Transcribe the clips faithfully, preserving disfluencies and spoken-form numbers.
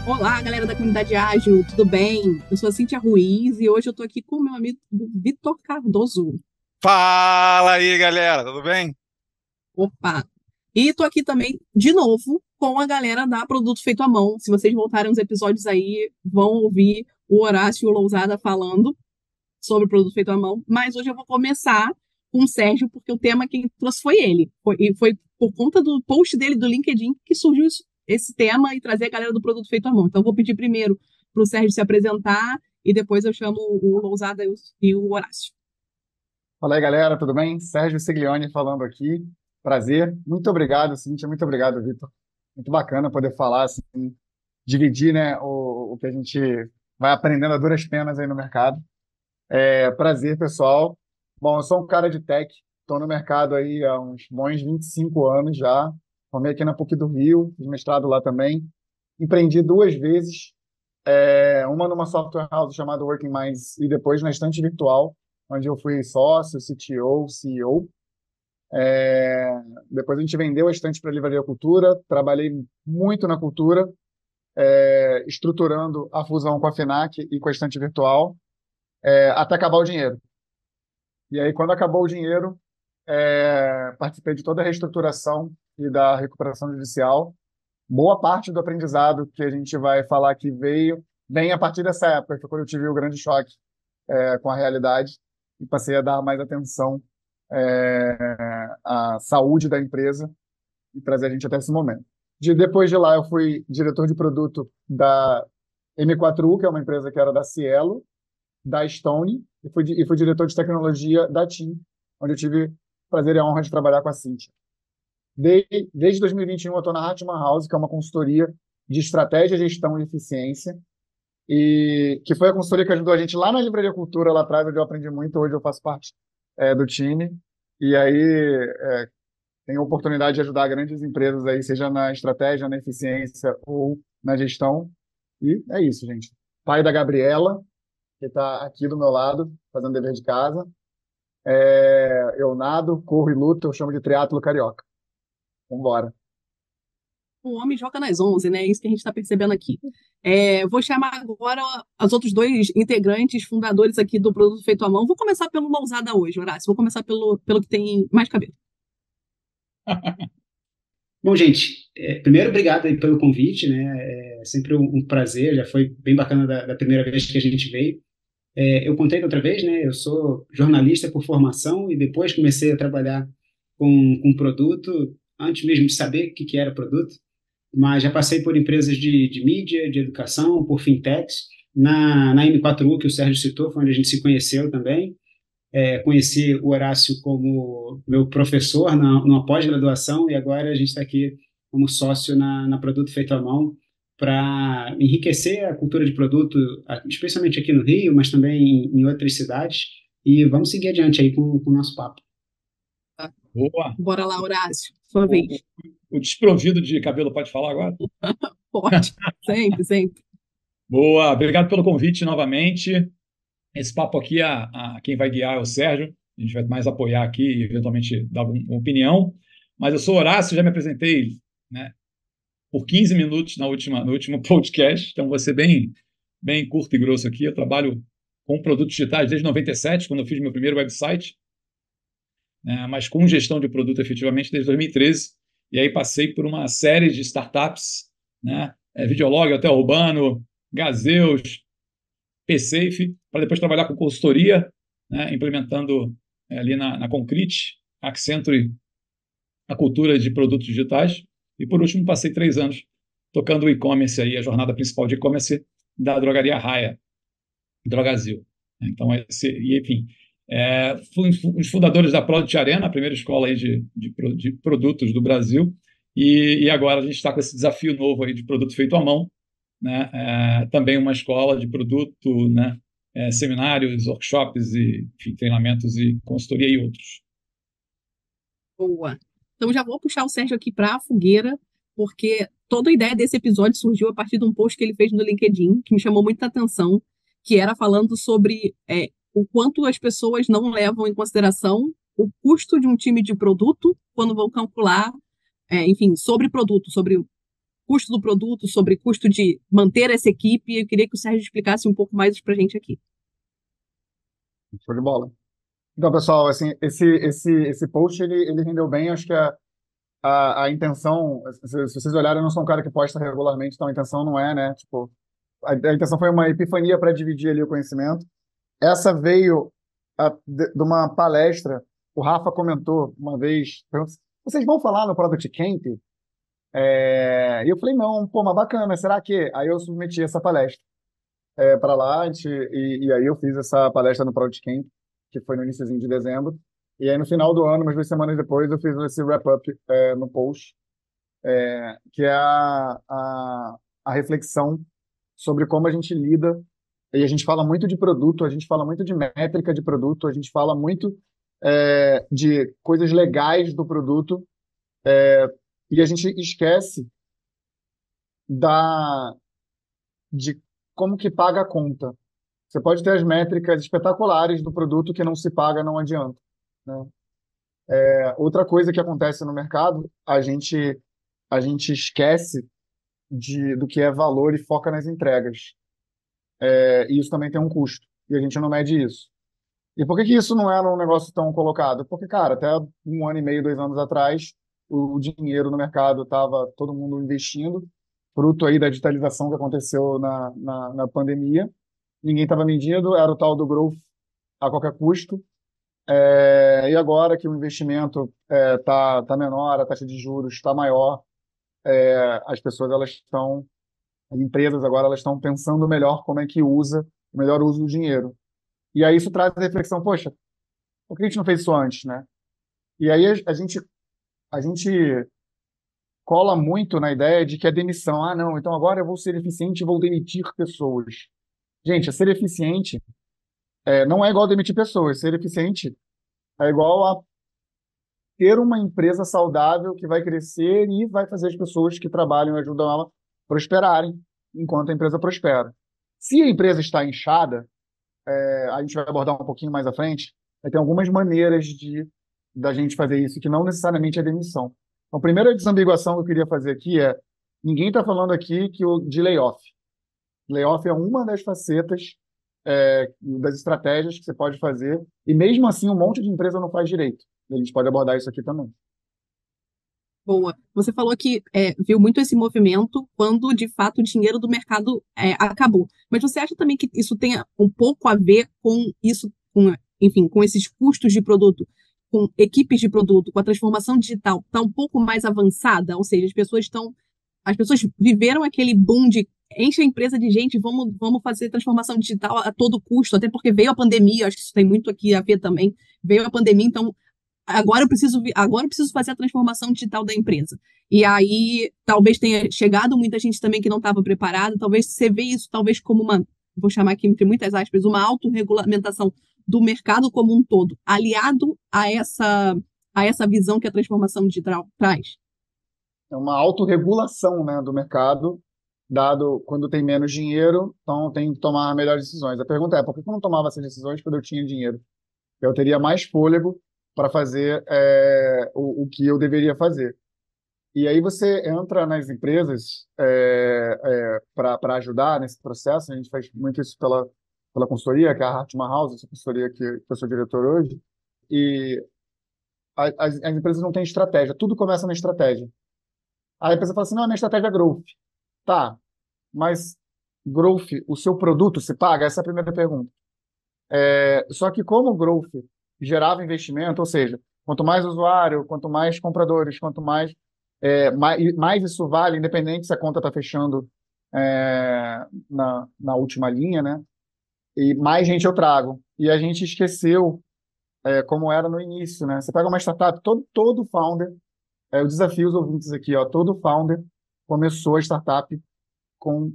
Olá, galera da comunidade ágil, tudo bem? Eu sou a Cíntia Ruiz e hoje eu tô aqui com o meu amigo Vitor Cardoso. Fala aí, galera, tudo bem? Opa! E tô aqui também, de novo, com a galera da Produto Feito à Mão. Se vocês voltarem os episódios aí, vão ouvir o Horácio e o Lousada falando sobre Produto Feito à Mão. Mas hoje eu vou começar com o Sérgio, porque o tema quem trouxe foi ele. Foi, e foi por conta do post dele do LinkedIn que surgiu isso- esse tema e trazer a galera do Produto Feito à Mão. Então eu vou pedir primeiro para o Sérgio se apresentar e depois eu chamo o Lousada e o e o Horácio. Fala aí, galera, tudo bem? Sérgio Siglione falando aqui. Prazer. Muito obrigado, Cíntia. Muito obrigado, Vitor. Muito bacana poder falar, assim, dividir, né, o, o que a gente vai aprendendo a duras penas aí no mercado. É, prazer, pessoal. Bom, eu sou um cara de tech. Estou no mercado aí há uns bons vinte e cinco anos já. Formei aqui na PUC do Rio, fiz mestrado lá também. Empreendi duas vezes, é, uma numa software house chamada Working Minds e depois na Estante Virtual, onde eu fui sócio, C T O, C E O. É, depois a gente vendeu a estante para a Livraria Cultura, trabalhei muito na cultura, é, estruturando a fusão com a FINAC e com a Estante Virtual, é, até acabar o dinheiro. E aí, quando acabou o dinheiro, é, participei de toda a reestruturação e da recuperação judicial. Boa parte do aprendizado que a gente vai falar aqui veio, vem a partir dessa época, que foi quando eu tive o grande choque é, com a realidade e passei a dar mais atenção é, à saúde da empresa e trazer a gente até esse momento. De, depois de lá, eu fui diretor de produto da M quatro U, que é uma empresa que era da Cielo, da Stone, e fui, e fui diretor de tecnologia da TIM, onde eu tive o prazer e a honra de trabalhar com a Cíntia. Desde, desde dois mil e vinte e um, eu estou na Hartmann House, que é uma consultoria de estratégia, gestão e eficiência, e que foi a consultoria que ajudou a gente lá na Livraria Cultura, lá atrás, onde eu aprendi muito. Hoje eu faço parte é, do time, e aí é, tenho a oportunidade de ajudar grandes empresas aí, seja na estratégia, na eficiência ou na gestão. E é isso, gente. Pai da Gabriela, que está aqui do meu lado, fazendo dever de casa. É, eu nado, corro e luto, eu chamo de triatlo carioca. Vambora. O homem joga nas onze, né? É isso que a gente está percebendo aqui. É, vou chamar agora os outros dois integrantes, fundadores aqui do Produto Feito à Mão. Vou começar pelo Lousada hoje, Horácio. Vou começar pelo, pelo que tem mais cabelo. Bom, gente, é, primeiro, obrigado aí pelo convite, né? É sempre um, um prazer, já foi bem bacana da, da primeira vez que a gente veio. É, eu contei da outra vez, né? Eu sou jornalista por formação e depois comecei a trabalhar com, com produto, antes mesmo de saber o que, que era produto, mas já passei por empresas de, de mídia, de educação, por fintechs. Na, na M quatro U, que o Sérgio citou, foi onde a gente se conheceu também. É, conheci o Horácio como meu professor na, numa pós-graduação e agora a gente está aqui como sócio na, na Produto Feito à Mão para enriquecer a cultura de produto, especialmente aqui no Rio, mas também em, em outras cidades. E vamos seguir adiante aí com, com o nosso papo. Boa. Bora lá, Horácio. Sua O, vez. o, o desprovido de cabelo pode falar agora? Pode. Sempre, sempre. Boa, obrigado pelo convite novamente. Esse papo aqui, a, a, quem vai guiar é o Sérgio. A gente vai mais apoiar aqui e eventualmente dar uma opinião. Mas eu sou Horácio, já me apresentei, né, por quinze minutos na última, no último podcast, então vou ser bem, bem curto e grosso aqui. Eu trabalho com produtos digitais desde noventa e sete, quando eu fiz meu primeiro website, né, mas com gestão de produto efetivamente desde dois mil e treze. E aí passei por uma série de startups, né, é, Videolog, Hotel Urbano, Gazeus, PSafe, para depois trabalhar com consultoria, né, implementando é, ali na, na Concrete, Accenture, a cultura de produtos digitais. E por último, passei três anos tocando o e-commerce, aí, a jornada principal de e-commerce da drogaria Raia, Drogazil. Então, esse, e, enfim, é, fui um dos fundadores da Product Arena, a primeira escola aí de, de, de produtos do Brasil, e, e agora a gente está com esse desafio novo aí de produto feito à mão, né? É, também uma escola de produto, né? É, seminários, workshops, e, enfim, treinamentos e consultoria e outros. Boa. Então já vou puxar o Sérgio aqui para a fogueira, porque toda a ideia desse episódio surgiu a partir de um post que ele fez no LinkedIn, que me chamou muita atenção, que era falando sobre é, o quanto as pessoas não levam em consideração o custo de um time de produto quando vão calcular, é, enfim, sobre produto, sobre custo do produto, sobre custo de manter essa equipe. Eu queria que o Sérgio explicasse um pouco mais para a gente aqui. Show de bola. Então, pessoal, assim, esse, esse, esse post, ele, ele rendeu bem. Acho que a, a, a intenção, se, se vocês olharem, eu não sou um cara que posta regularmente, então a intenção não é, né? Tipo, a, a intenção foi uma epifania para dividir ali o conhecimento. Essa veio a, de, de uma palestra. O Rafa comentou uma vez, perguntou, vocês vão falar no Product Camp? É, e eu falei, não, pô, mas bacana, será que? Aí eu submeti essa palestra é, para lá, a gente- e, e aí eu fiz essa palestra no Product Camp, que foi no iniciozinho de dezembro. E aí no final do ano, umas duas semanas depois, eu fiz esse wrap-up é, no post, é, que é a, a, a reflexão sobre como a gente lida. E a gente fala muito de produto, a gente fala muito de métrica de produto, a gente fala muito é, de coisas legais do produto, e a gente esquece da, de como que paga a conta. Você pode ter as métricas espetaculares do produto que não se paga, não adianta, né? É, outra coisa que acontece no mercado, a gente, a gente esquece de, do que é valor e foca nas entregas. É, e isso também tem um custo, e a gente não mede isso. E por que que isso não era um negócio tão colocado? Porque, cara, até um ano e meio, dois anos atrás, o dinheiro no mercado estava todo mundo investindo, fruto aí da digitalização que aconteceu na, na, na pandemia. Ninguém estava medindo, era o tal do growth a qualquer custo. É, e agora que o investimento está tá tá menor, a taxa de juros está maior, é, as pessoas elas estão, as empresas agora elas estão pensando melhor como é que usa, o melhor uso do dinheiro. E aí isso traz a reflexão, poxa, por que a gente não fez isso antes, né? E aí a, a gente, a gente cola muito na ideia de que é demissão. Ah, não, então agora eu vou ser eficiente e vou demitir pessoas. Gente, ser eficiente é, não é igual a demitir pessoas. Ser eficiente é igual a ter uma empresa saudável que vai crescer e vai fazer as pessoas que trabalham e ajudam ela prosperarem enquanto a empresa prospera. Se a empresa está inchada, é, a gente vai abordar um pouquinho mais à frente, vai ter algumas maneiras de da gente fazer isso, que não necessariamente é demissão. Então, a primeira desambiguação que eu queria fazer aqui é, ninguém está falando aqui que o, de layoff. Layoff é uma das facetas é, das estratégias que você pode fazer, e mesmo assim um monte de empresa não faz direito. A gente pode abordar isso aqui também. Boa. Você falou que é, viu muito esse movimento quando, de fato, o dinheiro do mercado é, acabou. Mas você acha também que isso tenha um pouco a ver com isso, com, enfim, com esses custos de produto, com equipes de produto, com a transformação digital, está um pouco mais avançada? Ou seja, as pessoas estão, as pessoas viveram aquele boom de enche a empresa de gente, vamos, vamos fazer transformação digital a todo custo, até porque veio a pandemia, acho que isso tem muito aqui a ver também, veio a pandemia, então agora eu preciso, agora eu preciso fazer a transformação digital da empresa. E aí, talvez tenha chegado muita gente também que não estava preparada, talvez você vê isso talvez como uma, vou chamar aqui entre muitas aspas, uma autorregulamentação do mercado como um todo, aliado a essa, a essa visão que a transformação digital traz. É uma autorregulação, né, do mercado, dado quando tem menos dinheiro, então tem que tomar melhores decisões. A pergunta é, por que eu não tomava essas decisões quando eu tinha dinheiro? Eu teria mais fôlego para fazer é, o, o que eu deveria fazer. E aí você entra nas empresas é, é, para ajudar nesse processo. A gente faz muito isso pela, pela consultoria, que é a Hartman House, essa consultoria que, que eu sou diretor hoje. E a, as, as empresas não têm estratégia. Tudo começa na estratégia. Aí a empresa fala assim, não, a minha estratégia é growth. Tá, mas growth, o seu produto se paga? Essa é a primeira pergunta. É, só que como o growth gerava investimento, ou seja, quanto mais usuário, quanto mais compradores, quanto mais, é, mais, mais isso vale, independente se a conta está fechando é, na, na última linha, né? E mais gente eu trago. E a gente esqueceu é, como era no início, né? Você pega uma startup, todo, todo founder, é, eu desafio os ouvintes aqui, ó, todo founder começou a startup com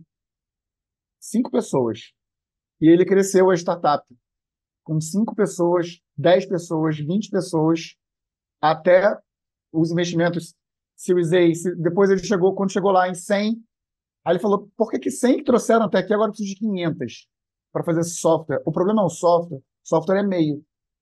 cinco pessoas. E ele cresceu a startup com cinco pessoas, dez pessoas, vinte pessoas, até os investimentos Series A. Depois ele chegou, quando chegou lá em cem, aí ele falou, por que que cem que trouxeram até aqui, agora eu preciso de quinhentos para fazer software? O problema é o software, software é meio.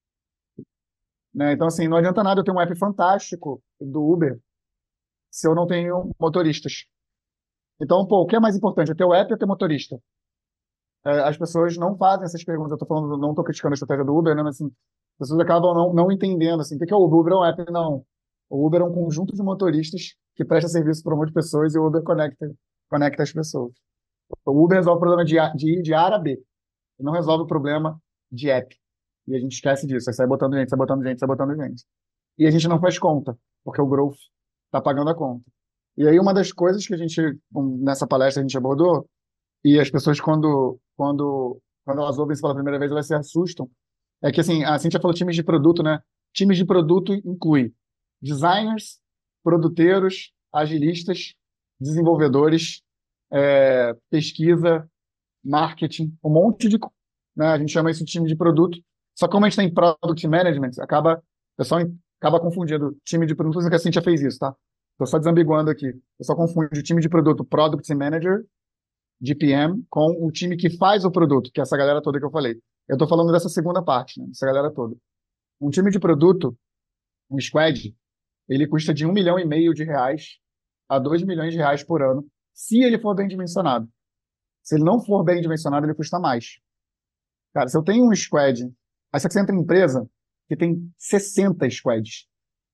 Né? Então, assim, não adianta nada eu ter um app fantástico do Uber se eu não tenho motoristas. Então, pô, o que é mais importante, é ter o app ou ter motorista? É, as pessoas não fazem essas perguntas. Eu tô falando, não tô criticando a estratégia do Uber, né? Mas assim, as pessoas acabam não, não entendendo assim, o que que é o Uber? O Uber é um app? Não. O Uber é um conjunto de motoristas que presta serviço para um monte de pessoas e o Uber conecta, conecta as pessoas. O Uber resolve o problema de, A- de ir de A a B, e não resolve o problema de app. E a gente esquece disso. Aí sai botando gente, sai botando gente, sai botando gente. E a gente não faz conta, porque o growth está pagando a conta. E aí uma das coisas que a gente, um, nessa palestra a gente abordou, e as pessoas quando, quando, quando elas ouvem isso pela primeira vez, elas se assustam, é que assim, a Cintia falou times de produto, né? Times de produto inclui designers, produteiros, agilistas, desenvolvedores, é, pesquisa, marketing, um monte de, co- né? A gente chama isso de time de produto. Só que como a gente tem product management, acaba, o pessoal acaba confundindo time de produto, que a Cintia fez isso, tá? Tô só desambiguando aqui. O pessoal confunde o time de produto Product Manager, de P M, com o time que faz o produto, que é essa galera toda que eu falei. Eu tô falando dessa segunda parte, né? Dessa galera toda. Um time de produto, um squad, ele custa de um milhão e meio de reais a dois milhões de reais por ano, se ele for bem dimensionado. Se ele não for bem dimensionado, ele custa mais. Cara, se eu tenho um squad, aí você entra em empresa que tem sessenta squads.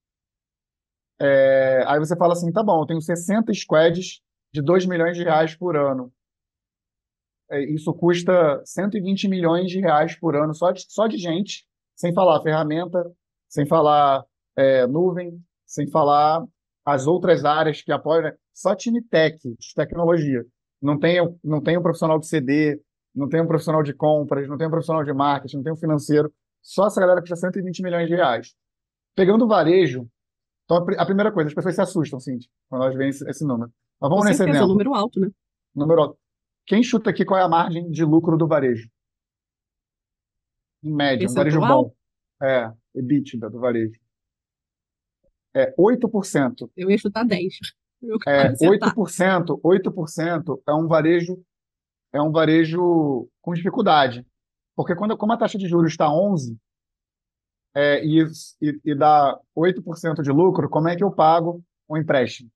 É, aí você fala assim, tá bom, eu tenho sessenta squads de dois milhões de reais por ano. É, isso custa cento e vinte milhões de reais por ano só de, só de gente, sem falar ferramenta, sem falar é, nuvem, sem falar as outras áreas que apoiam, né? Só time tech, de tecnologia. Não tem, não tem um profissional de C D, não tem um profissional de compras, não tem um profissional de marketing, não tem um financeiro. Só essa galera custa cento e vinte milhões de reais. Pegando o varejo, então a, pri- a primeira coisa, as pessoas se assustam, sim, quando elas veem esse, esse número. Mas Com vamos nesse certeza, é um exemplo. número alto, né? Número, quem chuta aqui qual é a margem de lucro do varejo? Em média, um varejo Percentual, bom. É, EBITDA do varejo. É oito por cento. eu ia chutar dez. Eu quase É, oito acertar. por cento, oito por cento é um varejo, é um varejo com dificuldade. Porque quando, como a taxa de juros está onze, é, e, e, e dá oito por cento de lucro, como é que eu pago um empréstimo?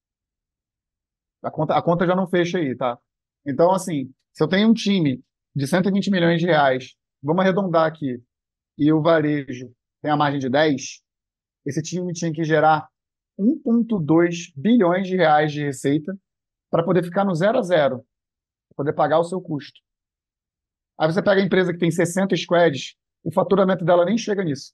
A conta, a conta já não fecha aí, tá? Então, assim, se eu tenho um time de cento e vinte milhões de reais, vamos arredondar aqui, e o varejo tem a margem de dez, esse time tinha que gerar um vírgula dois bilhões de reais de receita para poder ficar no zero a zero, para poder pagar o seu custo. Aí você pega a empresa que tem sessenta squads, o faturamento dela nem chega nisso.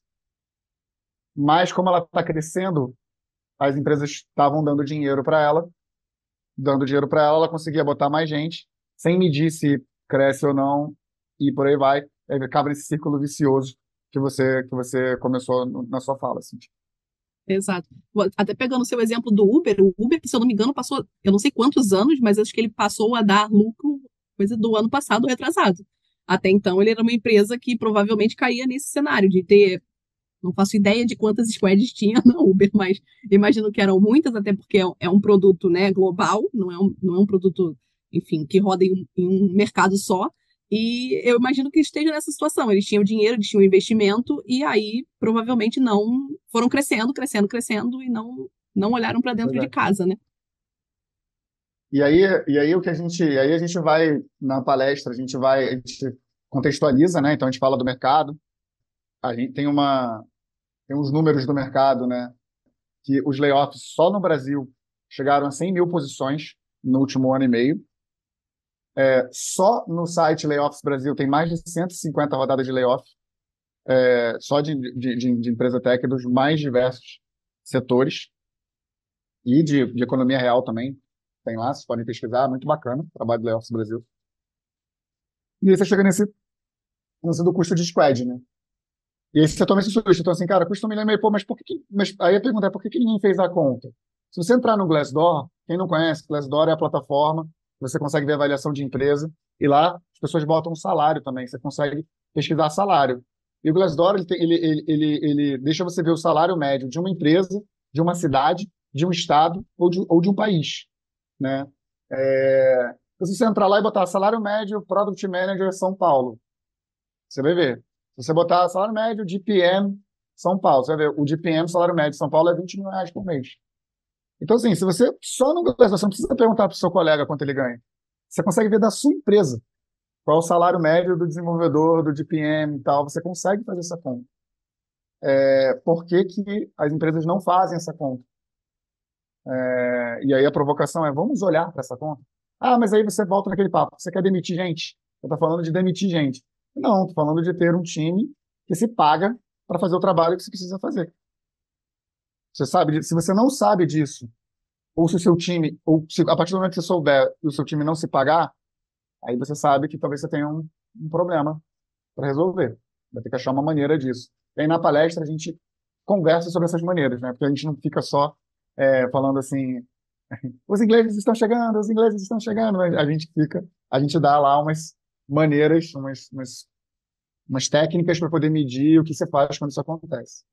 Mas como ela está crescendo, as empresas estavam dando dinheiro para ela, dando dinheiro para ela, ela conseguia botar mais gente, sem medir se cresce ou não, e por aí vai. Aí acaba nesse círculo vicioso que você, que você começou no- na sua fala, assim. Exato. Até pegando o seu exemplo do Uber, o Uber, que se eu não me engano, passou, eu não sei quantos anos, mas acho que ele passou a dar lucro coisa do ano passado retrasado. Até então, ele era uma empresa que provavelmente caía nesse cenário de ter, não faço ideia de quantas squads tinha na Uber, mas imagino que eram muitas, até porque é um é um produto, né, global, não é um, não é um produto, enfim, que roda em um, em um mercado só. E eu imagino que esteja nessa situação. Eles tinham dinheiro, eles tinham investimento, e aí provavelmente não foram crescendo, crescendo, crescendo, e não, não olharam para Pois dentro de é. casa, né? E aí, e aí o que a gente, aí a gente vai na palestra, a gente vai, a gente contextualiza, né? Então a gente fala do mercado, a gente tem uma, tem uns números do mercado, né? Que os layoffs só no Brasil chegaram a cem mil posições no último ano e meio. É, só no site Layoffs Brasil tem mais de cento e cinquenta rodadas de layoff, é, só de, de, de, de empresa tech dos mais diversos setores e de, de economia real também. Tem lá, vocês podem pesquisar, muito bacana, o trabalho do Layoffs Brasil. E aí você chega nesse lance do custo de squad, né? E aí você toma esse susto. Então, assim, cara, custa um milhão e meio, pô, mas por que, que- mas aí a pergunta é, por que, que ninguém fez a conta? Se você entrar no Glassdoor, quem não conhece, Glassdoor é a plataforma, você consegue ver a avaliação de empresa, e lá as pessoas botam um salário também, você consegue pesquisar salário. E o Glassdoor, ele, tem- ele, ele, ele, ele deixa você ver o salário médio de uma empresa, de uma cidade, de um estado ou de, ou de um país, né? É, se você entrar lá e botar salário médio, Product Manager São Paulo, você vai ver. Se você botar salário médio de P M São Paulo, você vai ver. O de P M, salário médio de São Paulo, é vinte mil reais por mês. Então, assim, se você só no Glassdoor, você não precisa perguntar para o seu colega quanto ele ganha. Você consegue ver da sua empresa qual é o salário médio do desenvolvedor, do D P M e tal. Você consegue fazer essa conta. É, por que que as empresas não fazem essa conta? É, e aí a provocação é, vamos olhar para essa conta? Ah, mas aí você volta naquele papo. Você quer demitir gente? Você está falando de demitir gente. Não, estou falando de ter um time que se paga para fazer o trabalho que você precisa fazer. Você sabe, disso? Se você não sabe disso, ou se o seu time, ou se a partir do momento que você souber e o seu time não se pagar, aí você sabe que talvez você tenha um, um problema para resolver. Vai ter que achar uma maneira disso. E aí na palestra a gente conversa sobre essas maneiras, né? Porque a gente não fica só é, falando assim, os ingleses estão chegando, os ingleses estão chegando, mas a gente fica, a gente dá lá umas maneiras, umas, umas, umas técnicas para poder medir o que você faz quando isso acontece.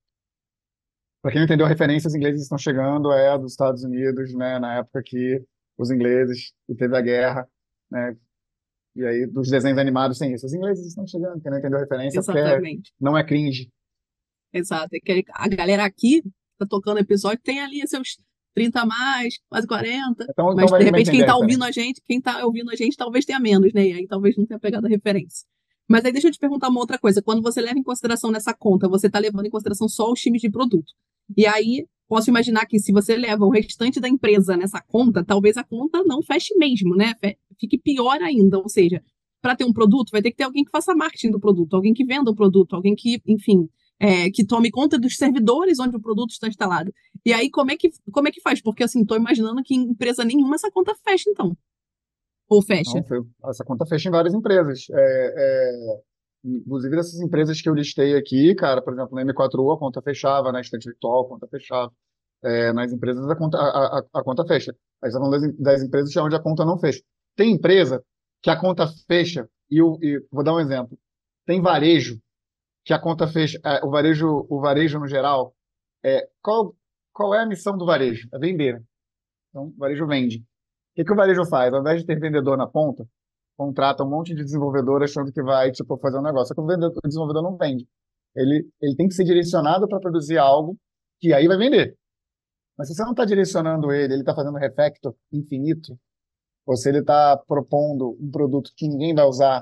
Para quem não entendeu a referência, os ingleses estão chegando é dos Estados Unidos, né? Na época que os ingleses, que teve a guerra, né? E aí, dos desenhos animados tem isso. Os ingleses estão chegando, quem não entendeu a referência, porque Exatamente. não é cringe. Exato. É que a galera aqui tá tocando episódio, tem ali seus trinta a mais, quase quarenta. Então, Mas, então vai de também repente, quem entender a tá ouvindo referência. a gente, quem tá ouvindo a gente talvez tenha menos, né? E aí talvez não tenha pegado a referência. Mas aí deixa eu te perguntar uma outra coisa. Quando você leva em consideração nessa conta, você tá levando em consideração só os times de produto. E aí, posso imaginar que se você leva o restante da empresa nessa conta, talvez a conta não feche mesmo, né? Fe- Fique pior ainda. Ou seja, para ter um produto, vai ter que ter alguém que faça marketing do produto, alguém que venda o produto, alguém que, enfim, é, que tome conta dos servidores onde o produto está instalado. E aí, como é que, como é que faz? Porque, assim, estou imaginando que em empresa nenhuma essa conta fecha, então. Ou fecha. Não, foi- essa conta fecha em várias empresas. É, é, inclusive, dessas empresas que eu listei aqui, cara, por exemplo, na M quatro U a conta fechava, na Estante Virtual a conta fechava. É, nas empresas a conta, a, a, a conta fecha. A gente está falando das, das empresas onde a conta não fecha. Tem empresa que a conta fecha, e, o, e vou dar um exemplo. Tem varejo que a conta fecha, é, o varejo, o varejo no geral, é, qual, qual é a missão do varejo? É vender. Então, o varejo vende. O que, que o varejo faz? Ao invés de ter vendedor na ponta, contrata um monte de desenvolvedor achando que vai, tipo, fazer um negócio. Só que o, vendedor, o desenvolvedor não vende. Ele, ele tem que ser direcionado para produzir algo que aí vai vender. Mas se você não está direcionando ele, ele está fazendo refactor infinito, ou se ele está propondo um produto que ninguém vai usar,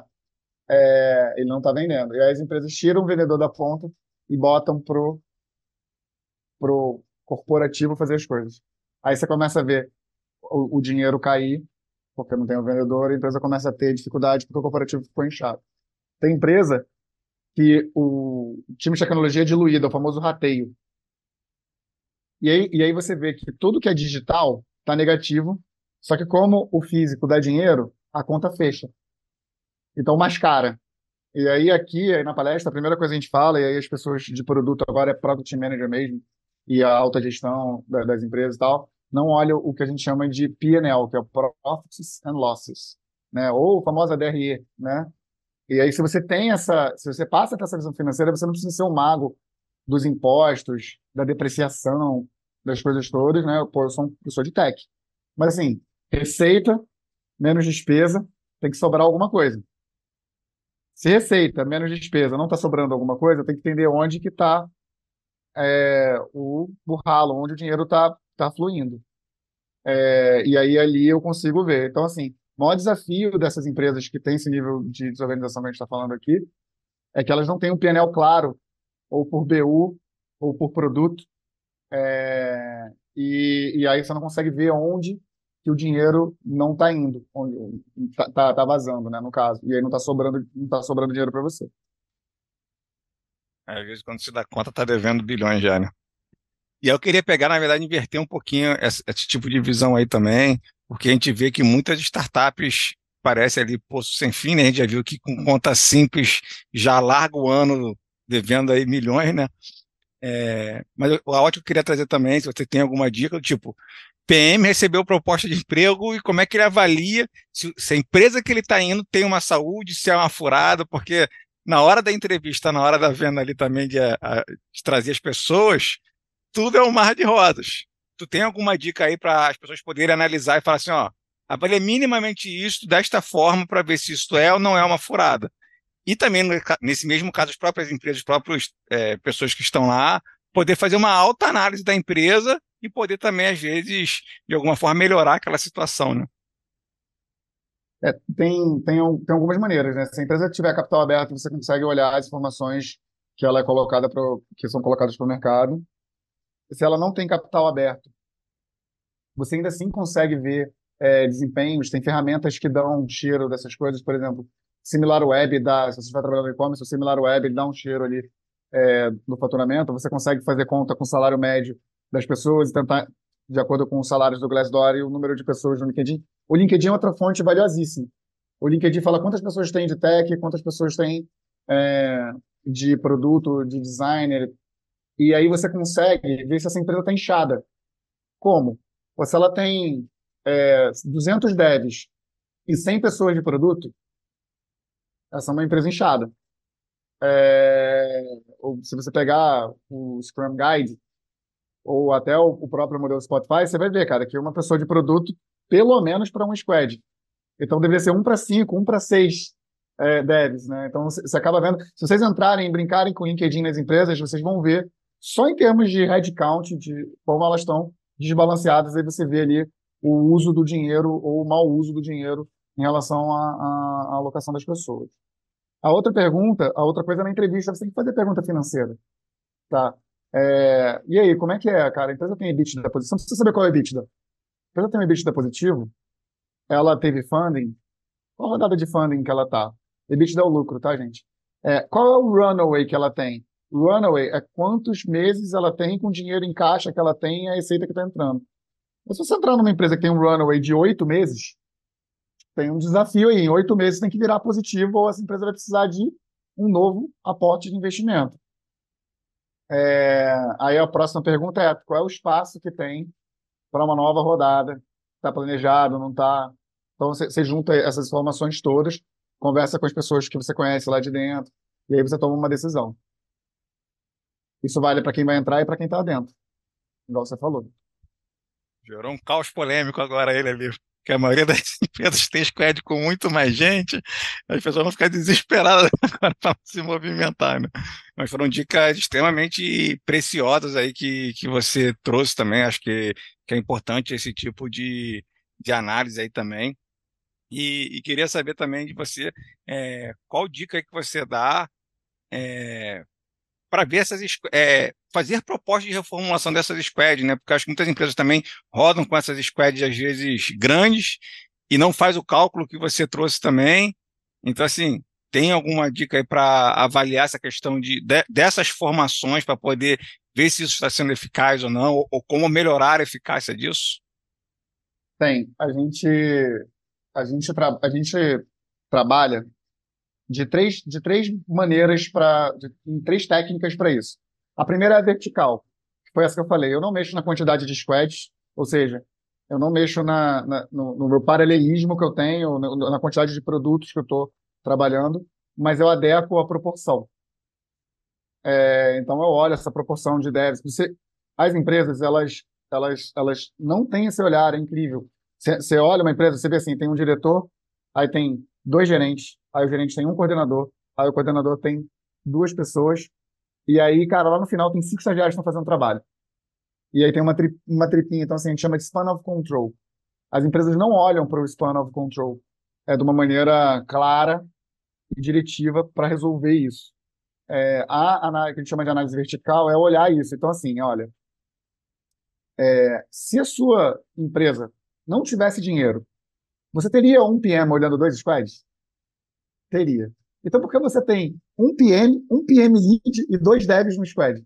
é, ele não está vendendo. E aí as empresas tiram o vendedor da ponta e botam pro, pro corporativo fazer as coisas. Aí você começa a ver o, o dinheiro cair, porque não tem o vendedor, e a empresa começa a ter dificuldade porque o corporativo ficou inchado. Tem empresa que o time de tecnologia é diluído, é o famoso rateio. E aí, e aí você vê que tudo que é digital está negativo, só que como o físico dá dinheiro, a conta fecha. Então mascara. E aí aqui, aí na palestra, a primeira coisa que a gente fala, e aí as pessoas de produto agora é Product Manager mesmo, e a alta gestão da- das empresas e tal, não olham o que a gente chama de P e L, que é o Profits and Losses, né? Ou a famosa D R E, né? E aí se você tem essa, se você passa por essa visão financeira, você não precisa ser um mago dos impostos, da depreciação, das coisas todas, né? Pô, eu sou, um- eu sou de tech. Mas assim, receita menos despesa, tem que sobrar alguma coisa. Se receita menos despesa não está sobrando alguma coisa, tem que entender onde que está o, o ralo, onde o dinheiro está tá fluindo. É, e aí ali eu consigo ver. Então, assim, o maior desafio dessas empresas que têm esse nível de desorganização que a gente está falando aqui é que elas não têm um P e L claro, ou por B U, ou por produto. É, e, e aí você não consegue ver onde que o dinheiro não está indo, onde tá, tá, tá vazando, né, no caso. E aí não está sobrando, não tá sobrando dinheiro para você. Às vezes, quando se dá conta, tá devendo bilhões já, né? E eu queria pegar, na verdade, inverter um pouquinho esse, esse tipo de visão aí também, porque a gente vê que muitas startups parecem ali poço sem fim, né? A gente já viu que com conta simples já larga o ano devendo aí milhões, né? É, mas eu- a ótima que eu queria trazer também, se você tem alguma dica, tipo, P M recebeu proposta de emprego e como é que ele avalia se, se a empresa que ele está indo tem uma saúde, se é uma furada, porque na hora da entrevista, na hora da venda ali também de, a- a- de trazer as pessoas, tudo é um mar de rosas. Tu tem alguma dica aí para as pessoas poderem analisar e falar assim, ó, avalie minimamente isso desta forma para ver se isso é ou não é uma furada. E também, no ca- nesse mesmo caso, as próprias empresas, as próprias eh, pessoas que estão lá, poder fazer uma alta análise da empresa e poder também, às vezes, de alguma forma, melhorar aquela situação, né? É, tem, tem, al- tem algumas maneiras, né? Se a empresa tiver capital aberto, você consegue olhar as informações que ela é colocada pro, que são colocadas para o mercado. Se ela não tem capital aberto, você ainda assim consegue ver é, desempenhos, tem ferramentas que dão um cheiro dessas coisas, por exemplo, SimilarWeb dá, se você estiver trabalhando no e-commerce, o SimilarWeb ele dá um cheiro ali é, no faturamento, você consegue fazer conta com o salário médio das pessoas e tentar, de acordo com os salários do Glassdoor e o número de pessoas no LinkedIn. O LinkedIn é outra fonte valiosíssima. O LinkedIn fala quantas pessoas tem de tech, quantas pessoas tem é, de produto, de designer, e aí você consegue ver se essa empresa está inchada. Como? Ou se ela tem é, duzentos devs e cem pessoas de produto, essa é uma empresa inchada. É, ou se você pegar o Scrum Guide, ou até o, o próprio modelo Spotify, você vai ver, cara, que uma pessoa de produto, pelo menos para um squad. Então, deveria ser um para cinco, um para seis é, devs, né? Então, você você acaba vendo. Se vocês entrarem e brincarem com o LinkedIn nas empresas, vocês vão ver, só em termos de headcount, de como elas estão desbalanceadas, aí você vê ali o uso do dinheiro ou o mau uso do dinheiro em relação à, à- à alocação das pessoas. A outra pergunta, a outra coisa na entrevista, você tem que fazer pergunta financeira, tá? É, e aí, como é que é, cara? A empresa tem EBITDA positivo? Você não precisa saber qual é o EBITDA. A empresa tem um EBITDA positivo? Ela teve funding? Qual a rodada de funding que ela tá? EBITDA é o lucro, tá, gente? É, qual é o runaway que ela tem? Runaway é quantos meses ela tem com dinheiro em caixa que ela tem e a receita que está entrando. Mas se você entrar numa empresa que tem um runaway de oito meses, tem um desafio aí. Em oito meses tem que virar positivo ou essa empresa vai precisar de um novo aporte de investimento. É, aí a próxima pergunta é: qual é o espaço que tem para uma nova rodada? Está planejado, não está? Então você, você junta essas informações todas, conversa com as pessoas que você conhece lá de dentro, e aí você toma uma decisão. Isso vale para quem vai entrar e para quem está dentro, igual você falou. Gerou um caos polêmico agora ele ali. Que a maioria das empresas tem squad com muito mais gente, as pessoas vão ficar desesperadas agora para se movimentar, né? Mas foram dicas extremamente preciosas aí que, que você trouxe também. Acho que, que é importante esse tipo de, de análise aí também. E, e queria saber também de você é, qual dica que você dá para ver essas squ- é, fazer propostas de reformulação dessas squads, né? Porque acho que muitas empresas também rodam com essas squads às vezes grandes e não faz o cálculo que você trouxe também. Então, assim, tem alguma dica aí para avaliar essa questão de, de- dessas formações para poder ver se isso está sendo eficaz ou não, ou, ou como melhorar a eficácia disso? Tem. A gente, a gente, tra- a gente trabalha de três, de três maneiras para, em três técnicas para isso. A primeira é a vertical, que foi essa que eu falei. Eu não mexo na quantidade de squads, ou seja, eu não mexo na, na- no, no meu paralelismo que eu tenho, na, na quantidade de produtos que eu estou trabalhando, mas eu adequo a proporção. É, então eu olho essa proporção de devs. Você, as empresas, elas, elas, elas não têm esse olhar, é incrível. Você, você olha uma empresa, você vê assim, tem um diretor, aí tem dois gerentes, aí o gerente tem um coordenador, aí o coordenador tem duas pessoas, e aí, cara, lá no final tem cinco estagiários que estão fazendo trabalho. E aí tem uma, tri, uma tripinha, então assim, a gente chama de span of control. As empresas não olham para o span of control é, de uma maneira clara e diretiva para resolver isso. É, a análise que a gente chama de análise vertical é olhar isso. Então, assim, olha, é, se a sua empresa não tivesse dinheiro, você teria um P M olhando dois squads? Teria. Então, por que você tem um P M, um P M lead e dois devs no squad?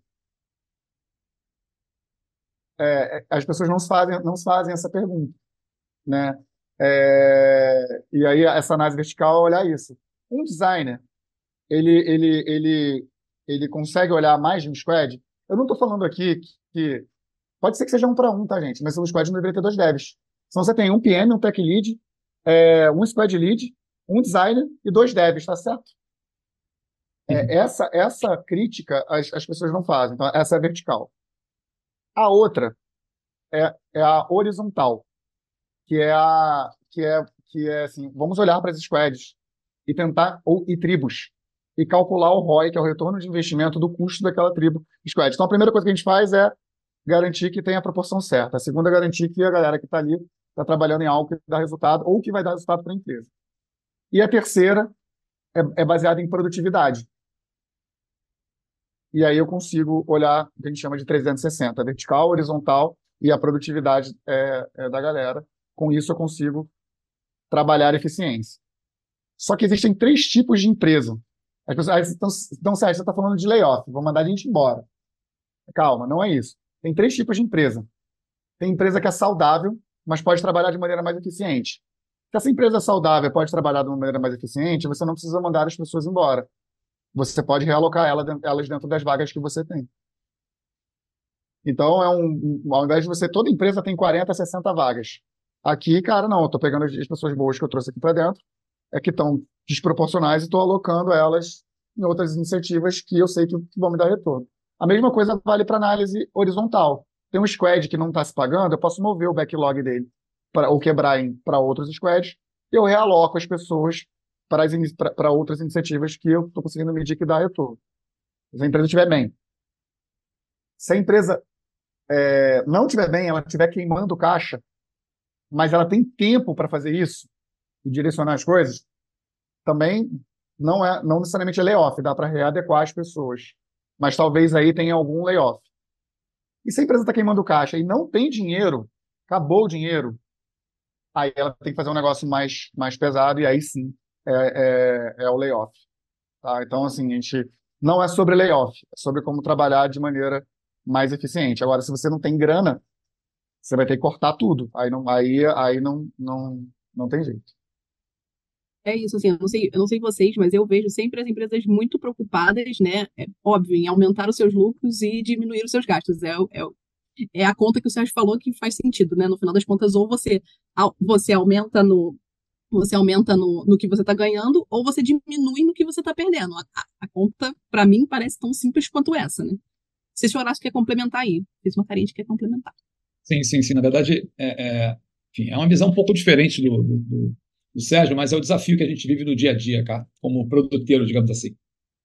É, é, as pessoas não se fazem, não se fazem essa pergunta, né? É, e aí, essa análise vertical é olhar isso. Um designer, ele, ele, ele, ele consegue olhar mais de um squad? Eu não estou falando aqui que pode ser que seja um para um, tá, gente? Mas o squad não deveria ter dois devs. Então você tem um P M, um tech lead, é, um squad lead, um designer e dois devs, tá certo? É, essa, essa crítica as, as pessoas não fazem. Então, essa é a vertical. A outra é, é a horizontal, que é a que é que é assim, vamos olhar para as squads e tentar ou e tribos e calcular o R O I, que é o retorno de investimento do custo daquela tribo squad. Então, a primeira coisa que a gente faz é garantir que tem a proporção certa. A segunda é garantir que a galera que está ali está trabalhando em algo que dá resultado ou que vai dar resultado para a empresa. E a terceira é, é baseada em produtividade. E aí eu consigo olhar o que a gente chama de trezentos e sessenta, vertical, horizontal e a produtividade é, é da galera. Com isso eu consigo trabalhar eficiência. Só que existem três tipos de empresa. As pessoas, aí, então, então, Sérgio, você está falando de layoff, vou mandar a gente embora. Calma, não é isso. Tem três tipos de empresa. Tem empresa que é saudável, mas pode trabalhar de maneira mais eficiente. Se essa empresa é saudável e pode trabalhar de uma maneira mais eficiente, você não precisa mandar as pessoas embora. Você pode realocar elas dentro das vagas que você tem. Então, é um, um, ao invés de você, toda empresa tem quarenta, sessenta vagas. Aqui, cara, não, eu estou pegando as pessoas boas que eu trouxe aqui para dentro, é que estão desproporcionais e estou alocando elas em outras iniciativas que eu sei que, que vão me dar retorno. A mesma coisa vale para análise horizontal. Tem um squad que não está se pagando, eu posso mover o backlog dele pra, ou quebrar para outros squads, eu realoco as pessoas para outras iniciativas que eu estou conseguindo medir que dá retorno. Se a empresa estiver bem. Se a empresa é, não estiver bem, ela estiver queimando caixa, mas ela tem tempo para fazer isso e direcionar as coisas, também não é não necessariamente é layoff, dá para readequar as pessoas. Mas talvez aí tenha algum layoff. E se a empresa está queimando caixa e não tem dinheiro, acabou o dinheiro, aí ela tem que fazer um negócio mais, mais pesado e aí sim é, é, é o layoff. Tá? Então, assim, a gente não é sobre layoff, é sobre como trabalhar de maneira mais eficiente. Agora, se você não tem grana, você vai ter que cortar tudo. Aí não, aí, aí não, não, não tem jeito. É isso, assim, eu não sei, eu não sei vocês, mas eu vejo sempre as empresas muito preocupadas, né? É óbvio, em aumentar os seus lucros e diminuir os seus gastos. É, é, é a conta que o Sérgio falou que faz sentido, né? No final das contas, ou você, você aumenta no, você aumenta no, no que você está ganhando, ou você diminui no que você está perdendo. A, a, a conta, para mim, parece tão simples quanto essa, né? Não sei se o Horácio quer complementar aí. Se uma carinha quer complementar. Sim, sim, sim. Na verdade, é, é, enfim, é uma visão um pouco diferente do, do, do, do Sérgio, mas é o desafio que a gente vive no dia a dia, cara, como produteiro, digamos assim.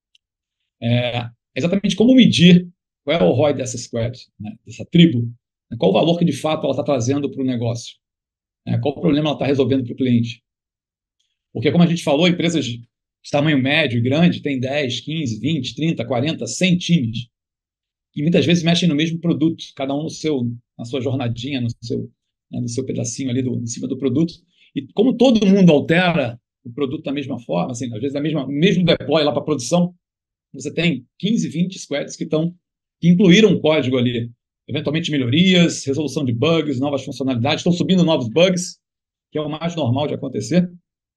É exatamente como medir qual é o R O I dessa squad, né, dessa tribo, né, qual o valor que de fato ela está trazendo para o negócio, né, qual o problema ela está resolvendo para o cliente. Porque, como a gente falou, empresas de tamanho médio e grande têm dez, quinze, vinte, trinta, quarenta, cem times, e muitas vezes mexem no mesmo produto, cada um no seu, na sua jornadinha, no seu, né, no seu pedacinho ali do, em cima do produto. E como todo mundo altera o produto da mesma forma, assim, às vezes da mesma, mesmo deploy lá para produção, você tem quinze, vinte squads que estão que incluíram código ali, eventualmente melhorias, resolução de bugs, novas funcionalidades, estão subindo novos bugs, que é o mais normal de acontecer.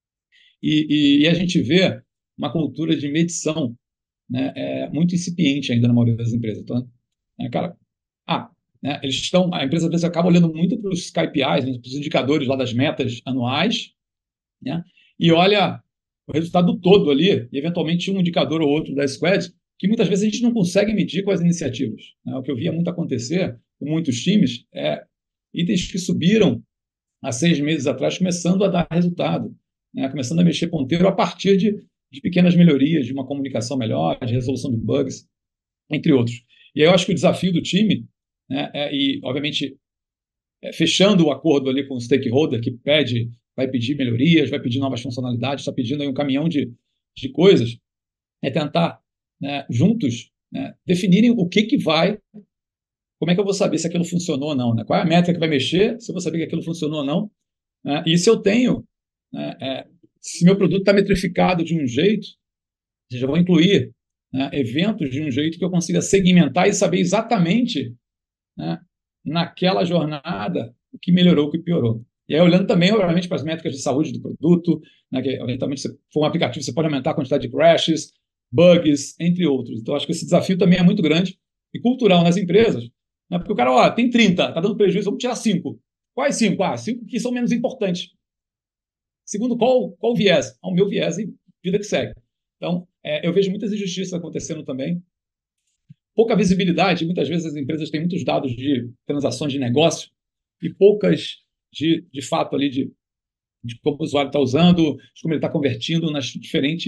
E, e, e a gente vê uma cultura de medição, né, é, muito incipiente ainda na maioria das empresas. Então, né, cara, ah, né, eles estão, a empresa às vezes acaba olhando muito para os K P Is, né, para os indicadores lá das metas anuais, né, e olha o resultado todo ali, e eventualmente um indicador ou outro da squad, que muitas vezes a gente não consegue medir com as iniciativas. Né? O que eu via muito acontecer com muitos times é itens que subiram há seis meses atrás começando a dar resultado, né? Começando a mexer ponteiro a partir de, de pequenas melhorias, de uma comunicação melhor, de resolução de bugs, entre outros. E aí eu acho que o desafio do time, né, é, e obviamente é, fechando o acordo ali com o stakeholder que pede, vai pedir melhorias, vai pedir novas funcionalidades, está pedindo aí um caminhão de, de coisas, é tentar, né, juntos, né, definirem o que, que vai, como é que eu vou saber se aquilo funcionou ou não, né? Qual é a métrica que vai mexer, se eu vou saber que aquilo funcionou ou não, né? E se eu tenho, né, é, se meu produto está metrificado de um jeito, ou seja, eu vou incluir, né, eventos de um jeito que eu consiga segmentar e saber exatamente, né, naquela jornada o que melhorou, o que piorou. E aí, olhando também, obviamente, para as métricas de saúde do produto, né, que eventualmente, se for um aplicativo, você pode aumentar a quantidade de crashes, bugs, entre outros. Então, acho que esse desafio também é muito grande e cultural nas empresas, né, porque o cara, ó, tem trinta, está dando prejuízo, vamos tirar cinco. Quais cinco? Ah, cinco que são menos importantes. Segundo, qual, qual viés? Ah, o meu viés e vida que segue. Então, é, eu vejo muitas injustiças acontecendo também. Pouca visibilidade, muitas vezes as empresas têm muitos dados de transações de negócio e poucas de, de fato ali de, de como o usuário está usando, de como ele está convertindo nas diferentes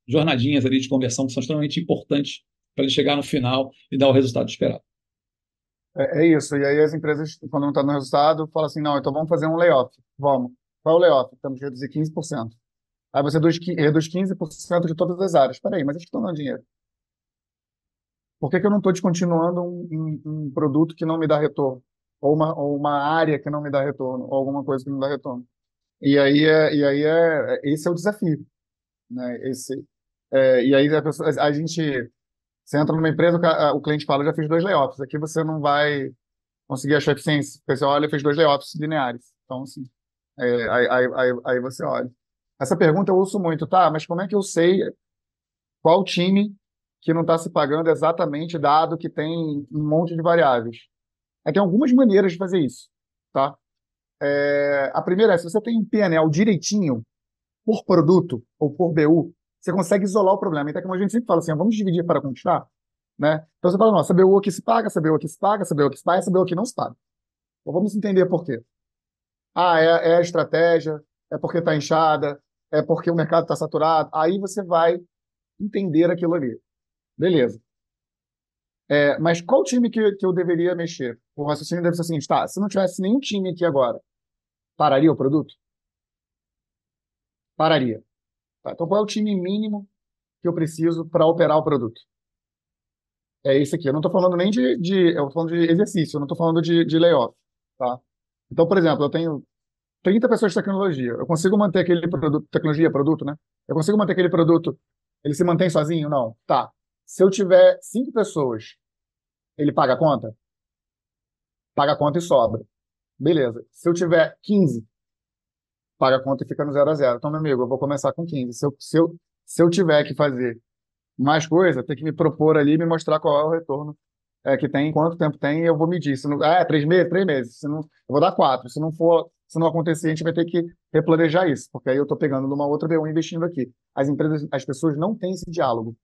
jornadinhas ali de conversão que são extremamente importantes para ele chegar no final e dar o resultado esperado. É, é isso. E aí as empresas, quando não estão no resultado, falam assim, não, então vamos fazer um layoff. Vamos. Qual é o layoff? Temos que reduzir quinze por cento. Aí você reduz qui- reduz quinze por cento de todas as áreas. Espera aí, mas eles estão dando dinheiro. Por que que eu não estou descontinuando um, um- um produto que não me dá retorno? Ou uma, ou uma área que não me dá retorno? Ou alguma coisa que não dá retorno? E aí, é, e aí é, esse é o desafio, né? Esse, é, e aí a, pessoa- a gente, você entra numa empresa, o, ca- o cliente fala, eu já fiz dois layoffs, aqui você não vai conseguir achar eficiência. O pessoal olha, fez dois layoffs lineares. Então, assim, é, aí, aí, aí, aí você olha. Essa pergunta eu ouço muito, tá? Mas como é que eu sei qual time que não está se pagando exatamente, dado que tem um monte de variáveis? É, tem algumas maneiras de fazer isso, tá? É, a primeira é, se você tem um P e L direitinho, por produto ou por B U, você consegue isolar o problema. Então, como a gente sempre fala assim, ó, vamos dividir para conquistar, né? Então você fala, não, essa B U aqui se paga, essa B U aqui se paga, essa B U aqui se paga, essa B U aqui não se paga. Então vamos entender por quê. Ah, é, é a estratégia, é porque está inchada, é porque o mercado está saturado. Aí você vai entender aquilo ali. Beleza. É, mas qual time que, que eu deveria mexer? O raciocínio deve ser assim, tá, se não tivesse nenhum time aqui agora, pararia o produto? Pararia. Tá, então qual é o time mínimo que eu preciso para operar o produto? É esse aqui. Eu não estou falando nem de, de. Eu estou falando de exercício, eu não estou falando de, de layoff. Tá? Então, por exemplo, eu tenho trinta pessoas de tecnologia. Eu consigo manter aquele produto, tecnologia, produto, né? Eu consigo manter aquele produto, ele se mantém sozinho? Não. Tá. Se eu tiver cinco pessoas, ele paga a conta? Paga a conta e sobra. Beleza. Se eu tiver quinze, paga a conta e fica no zero a zero. Então, meu amigo, eu vou começar com quinze. Se eu, se eu, se eu tiver que fazer mais coisa, tem que me propor ali e me mostrar qual é o retorno é, que tem, quanto tempo tem, e eu vou medir. Se não, ah, é três meses? Três meses. Se não, eu vou dar quatro. Se não for, se não acontecer, a gente vai ter que replanejar isso, porque aí eu estou pegando de uma outra B U e investindo aqui. As empresas, as pessoas não têm esse diálogo.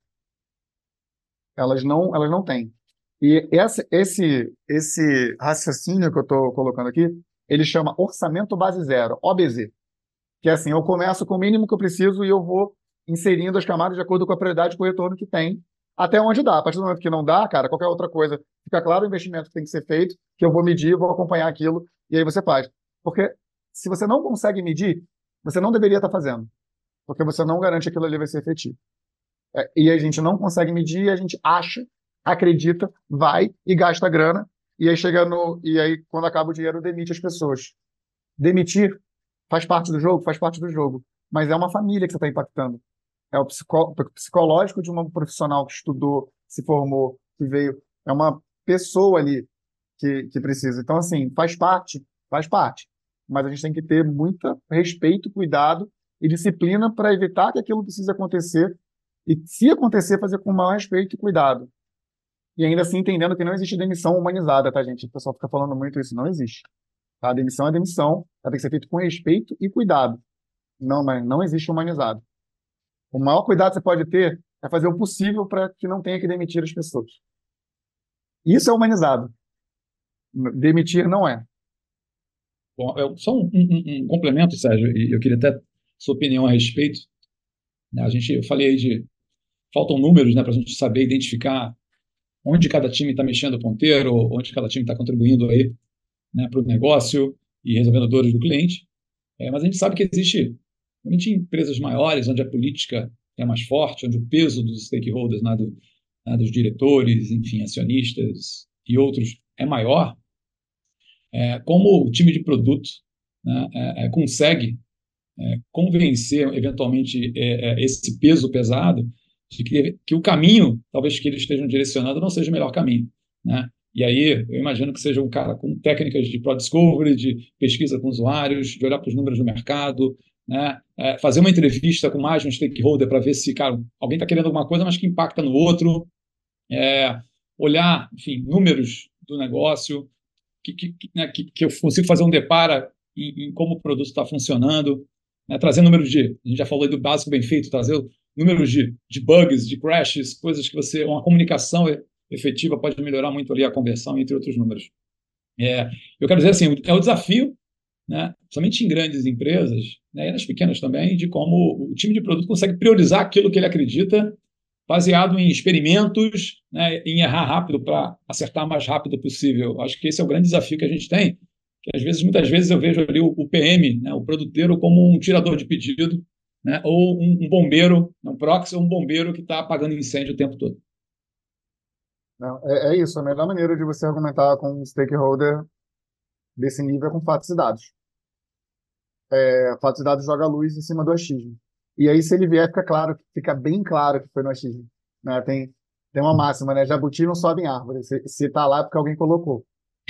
Elas não, elas não têm. E essa, esse, esse raciocínio que eu estou colocando aqui, ele chama orçamento base zero, O B Z. Que é assim, eu começo com o mínimo que eu preciso e eu vou inserindo as camadas de acordo com a prioridade e com o retorno que tem, até onde dá. A partir do momento que não dá, cara, qualquer outra coisa, fica claro o investimento que tem que ser feito, que eu vou medir, vou acompanhar aquilo, e aí você faz. Porque se você não consegue medir, você não deveria estar fazendo, porque você não garante que aquilo ali vai ser efetivo. É, e a gente não consegue medir, a gente acha, acredita, vai e gasta grana, e aí chega no. E aí, quando acaba o dinheiro, demite as pessoas. Demitir faz parte do jogo, faz parte do jogo. Mas é uma família que você está impactando. É o psicó- psicológico de uma profissional que estudou, se formou, que veio. É uma pessoa ali que, que precisa. Então, assim, faz parte, faz parte. Mas a gente tem que ter muito respeito, cuidado e disciplina para evitar que aquilo precise acontecer. E, se acontecer, fazer com o maior respeito e cuidado. E ainda assim entendendo que não existe demissão humanizada, tá, gente? O pessoal fica falando muito isso. Não existe. Tá? A demissão é demissão, ela tem que ser feita com respeito e cuidado. Não, mas não existe humanizado. O maior cuidado que você pode ter é fazer o possível para que não tenha que demitir as pessoas. Isso é humanizado. Demitir não é. Bom, eu- só um, um- um complemento, Sérgio, e eu queria até sua opinião a respeito. Né? A gente, eu falei aí de faltam números, né, para a gente saber identificar onde cada time está mexendo o ponteiro, onde cada time está contribuindo aí, né, para o negócio e resolvendo dores do cliente. É, mas a gente sabe que existe, realmente, empresas maiores, onde a política é mais forte, onde o peso dos stakeholders, né, do, né, dos diretores, enfim, acionistas e outros é maior. É, como o time de produto, né, é, é, consegue é, convencer, eventualmente, é, é, esse peso pesado de que, que o caminho, talvez, que eles estejam direcionando não seja o melhor caminho, né? E aí, eu imagino que seja um cara com técnicas de Product Discovery, de pesquisa com usuários, de olhar para os números do mercado, né? É, fazer uma entrevista com mais de um stakeholder para ver se, cara, alguém está querendo alguma coisa, mas que impacta no outro. É, olhar, enfim, números do negócio, que, que, né, que, que eu consigo fazer um depara em, em como o produto está funcionando, né, trazer números de, a gente já falou aí do básico bem feito, trazer números de, de bugs, de crashes, coisas que você, uma comunicação efetiva pode melhorar muito ali a conversão, entre outros números. É, eu quero dizer assim, é o desafio, né, somente em grandes empresas, né, e nas pequenas também, de como o time de produto consegue priorizar aquilo que ele acredita, baseado em experimentos, né, em errar rápido para acertar o mais rápido possível. Acho que esse é o grande desafio que a gente tem, que às vezes, muitas vezes eu vejo ali o, o P M, né, o produteiro, como um tirador de pedido, né, ou um, um bombeiro, um proxy ou um bombeiro que está apagando incêndio o tempo todo. Não, é, é isso, a melhor maneira de você argumentar com um stakeholder desse nível é com fatos e dados. É, fatos e dados joga a luz em cima do achismo. E aí, se ele vier, fica claro, fica bem claro que foi no achismo. Né? Tem, tem uma máxima, né? Jabuti não sobe em árvore. Se, se tá lá é porque alguém colocou.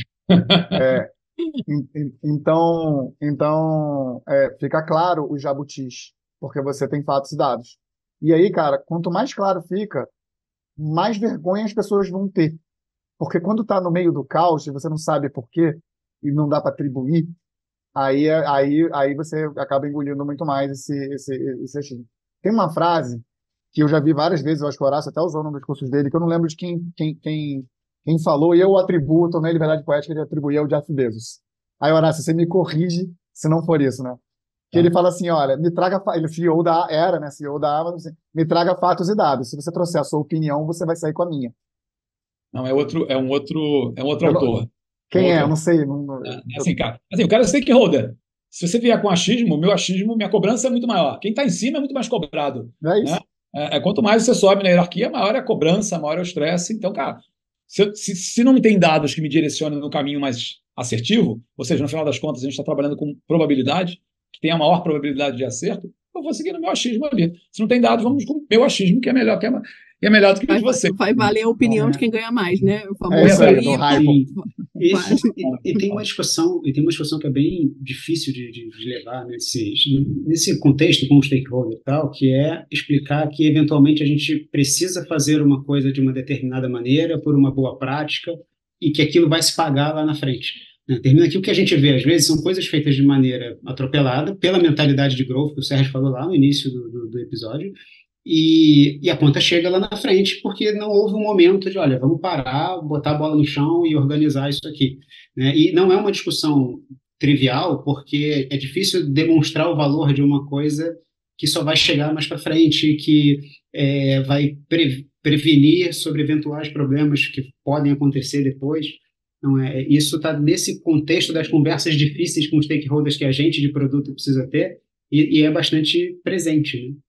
É, em- em- então, então é, fica claro os jabutis, porque você tem fatos e dados. E aí, cara, quanto mais claro fica, mais vergonha as pessoas vão ter. Porque quando tá no meio do caos e você não sabe por quê, e não dá para atribuir, aí, é- aí, aí você acaba engolindo muito mais esse, esse, esse achismo. Tem uma frase que eu já vi várias vezes, eu acho que o Horácio até usou num dos cursos dele, que eu não lembro de quem, quem, quem, quem falou, e eu o atribuo, tomei a liberdade poética de atribuir ao Jeff Bezos. Aí, Horácio, você me corrige se não for isso, né? Que ele fala assim, olha, me traga, fa- ele é C E O da, era, né, C E O da Amazon, assim, me traga fatos e dados. Se você trouxer a sua opinião, você vai sair com a minha. Não, é outro, é um outro, é um outro Eu não- autor. É um quem é? outro Eu autor. não sei. Não, não- É, é eu- assim, cara. Assim, o cara é stakeholder. Se você vier com achismo, meu achismo, minha cobrança é muito maior. Quem está em cima é muito mais cobrado, não é né? isso? É, é, quanto mais você sobe na hierarquia, maior é a cobrança, maior é o estresse. Então, cara, se, eu- se, se não me tem dados que me direcionem no caminho mais assertivo, ou seja, no final das contas, a gente está trabalhando com probabilidade, que tem a maior probabilidade de acerto, eu vou seguir no meu achismo ali. Se não tem dados, vamos com o meu achismo, que é melhor, que é, que é melhor do que o Vai, de você. vai valer a opinião É. de quem ganha mais, né? O É famoso isso aí, do aí, hype. Sim. Isso, vai. e, e tem uma discussão, e tem uma discussão que é bem difícil de, de- de levar nesse, nesse contexto com o stakeholder e tal, que é explicar que eventualmente a gente precisa fazer uma coisa de uma determinada maneira, por uma boa prática, e que aquilo vai se pagar lá na frente. Né? Termina aqui o que a gente vê, às vezes, são coisas feitas de maneira atropelada, pela mentalidade de growth que o Sérgio falou lá no início do, do, do episódio, e, e a conta chega lá na frente porque não houve um momento de, olha, vamos parar, botar a bola no chão e organizar isso aqui. Né? E não é uma discussão trivial, porque é difícil demonstrar o valor de uma coisa que só vai chegar mais para frente, que é, vai pre prevenir sobre eventuais problemas que podem acontecer depois. Não é? Isso está nesse contexto das conversas difíceis com os stakeholders que a gente de produto precisa ter, e, e é bastante presente, né?